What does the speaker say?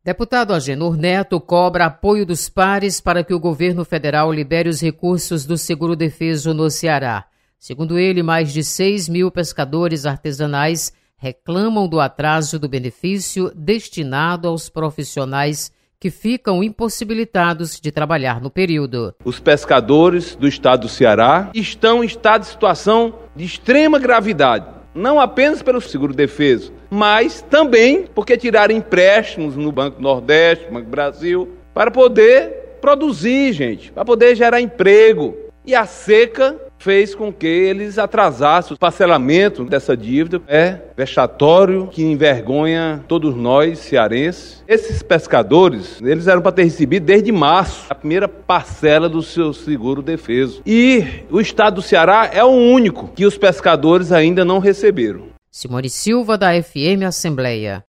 Deputado Agenor Neto cobra apoio dos pares para que o governo federal libere os recursos do seguro-defeso no Ceará. Segundo ele, mais de 6 mil pescadores artesanais reclamam do atraso do benefício destinado aos profissionais que ficam impossibilitados de trabalhar no período. Os pescadores do estado do Ceará estão em estado de situação de extrema gravidade, não apenas pelo seguro-defeso, mas também porque tiraram empréstimos no Banco Nordeste, Banco Brasil, para poder produzir, gente, para poder gerar emprego. E a seca fez com que eles atrasassem o parcelamento dessa dívida. É vexatório, que envergonha todos nós cearenses. Esses pescadores, eles eram para ter recebido desde março a primeira parcela do seu seguro-defeso. E o estado do Ceará é o único que os pescadores ainda não receberam. Simone Silva, da FM Assembleia.